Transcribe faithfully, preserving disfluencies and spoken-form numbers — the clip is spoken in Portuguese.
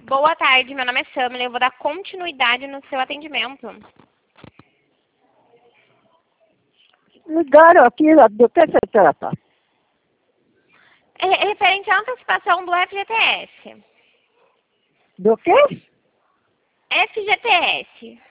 Boa tarde, meu nome é Samila, eu vou dar continuidade no seu atendimento. Ligaram aqui, do que se trata? É referente à antecipação do F G T S. Do quê? F G T S.